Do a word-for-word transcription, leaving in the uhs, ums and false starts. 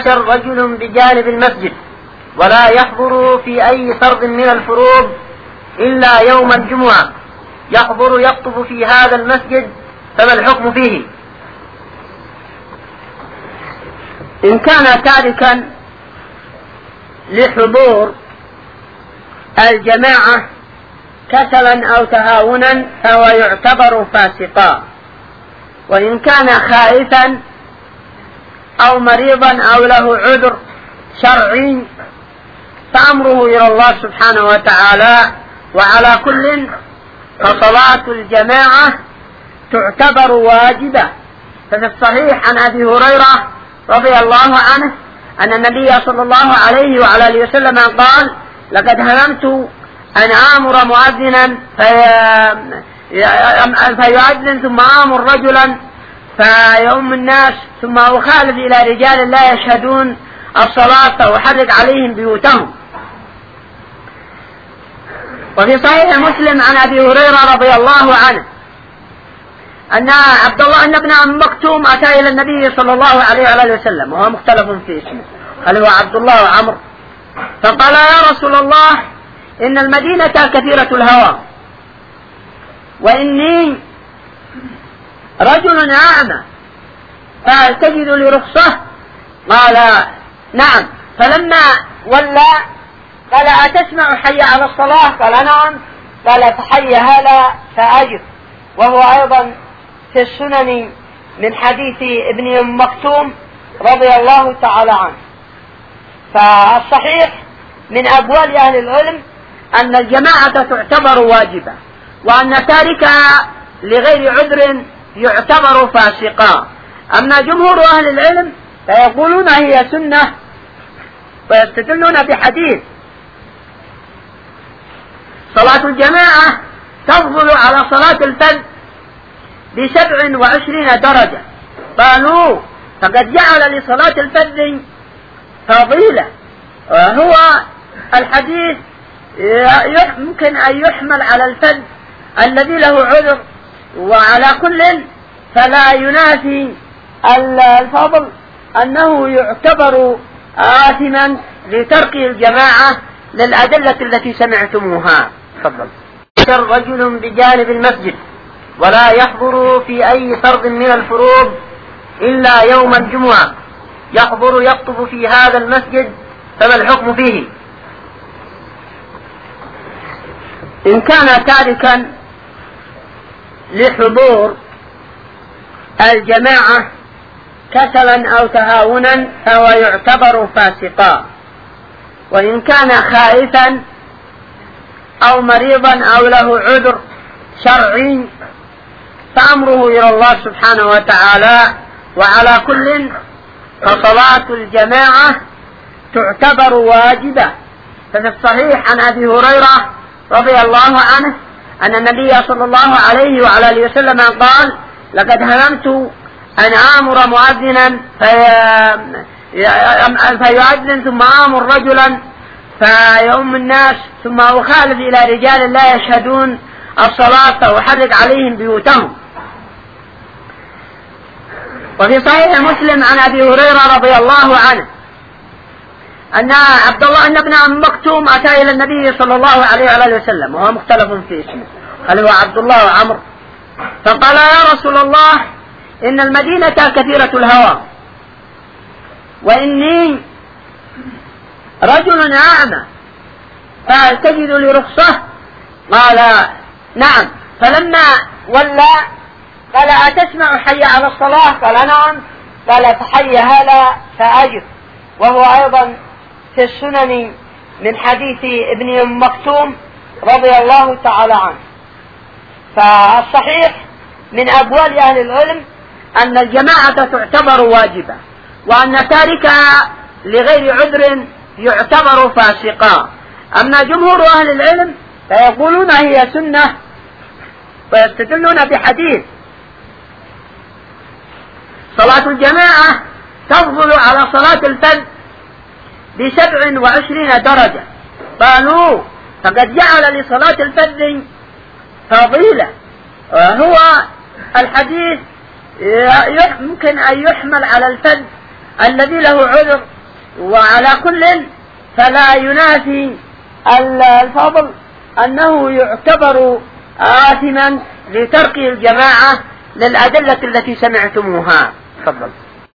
عشر رجل بجانب المسجد ولا يحضر في أي فرض من الفروض إلا يوم الجمعة يحضر يخطب في هذا المسجد، فما الحكم فيه؟ إن كان تاركا لحضور الجماعة كسلا أو تهاونا فهو يعتبر فاسقا، وإن كان خائفا أو مريضا أو له عذر شرعي فأمره إلى الله سبحانه وتعالى. وعلى كل فصلاة الجماعة تعتبر واجبة. ففي الصحيح عن أبي هريرة رضي الله عنه أن النبي صلى الله عليه وعلى آله وسلم قال: لقد هممت أن آمر مؤذنا فيؤذن ثم آمر رجلا فيؤم الناس ثم أخالف إلى رجال لا يشهدون الصلاة فأحرق عليهم بيوتهم. وفي صحيح مسلم عن أبي هريرة رضي الله عنه أن عبد الله أن ابن أم مكتوم أتى إلى النبي صلى الله عليه وآله وسلم وهو مختلف في اسمه، هل هو عبد الله وعمر؟ فقال: يا رسول الله، إن المدينة كثيرة الهوى وإني رجل أعمى فأتجد لي رخصة؟ قال: نعم. فلما ولى قال: أتسمع حي على الصلاة؟ قال: نعم. قال: فحي هلا فأجب. وهو أيضا في السنن من حديث ابن أم مكتوم رضي الله تعالى عنه. فالصحيح من أقوال أهل العلم أن الجماعة تعتبر واجبة، وأن تاركها لغير عذر يعتبر فاسقا. أما جمهور أهل العلم فيقولون هي سنة ويستدلون بحديث: صلاة الجماعة تفضل على صلاة الفرد بسبع وعشرين درجة. قالوا: فقد جعل لصلاة الفرد فضيلة، وهو الحديث يمكن أن يحمل على الفرد الذي له عذر، وعلى كل فلا ينافي الفضل أنه يعتبر آثما لترك الجماعة للأدلة التي سمعتموها. تفضل. رجل بجانب المسجد ولا يحضر في أي فرض من الفروض إلا يوم الجمعة يحضر يخطب في هذا المسجد، فما الحكم فيه؟ إن كان تاركا لحضور الجماعة كسلا أو تهاونا فهو يعتبر فاسقا، وإن كان خائفا أو مريضا أو له عذر شرعي فأمره إلى الله سبحانه وتعالى. وعلى كل فصلاة الجماعة تعتبر واجبة. ففي الصحيح عن أبي هريرة رضي الله عنه أن النبي صلى الله عليه وعلى آله وسلم قال: لقد هممت أن آمر مؤذنا فيؤذن ثم آمر رجلا فيؤم الناس ثم أخالف إلى رجال لا يشهدون الصلاة فأحرق عليهم بيوتهم. وفي صحيح مسلم عن أبي هريرة رضي الله عنه أن عبد الله أن ابن أم مكتوم أتى إلى النبي صلى الله عليه وآله وسلم وهو مختلف في اسمه، هل هو عبد الله وعمر؟ فقال: يا رسول الله، إن المدينة كثيرة الهوى وإني رجل أعمى فأتجد لي رخصة؟ قال: نعم. فلما ولى قال: أتسمع حي على الصلاة؟ قال: نعم. قال: فحي هلا فأجب. وهو أيضا في السنن من حديث ابن أم مكتوم رضي الله تعالى عنه. فالصحيح من أقوال أهل العلم أن الجماعة تعتبر واجبة، وأن تاركها لغير عذر يعتبر فاسقا. أما جمهور أهل العلم فيقولون هي سنة ويستدلون بحديث: صلاة الجماعة تفضل على صلاة الفرد بسبع وعشرين درجة. قالوا: فقد جعل لصلاة الفرد فضيلة، وهو الحديث يمكن أن يحمل على الفرد الذي له عذر، وعلى كل فلا ينافي الفضل أنه يعتبر آثما لترك الجماعة للأدلة التي سمعتموها. تفضل.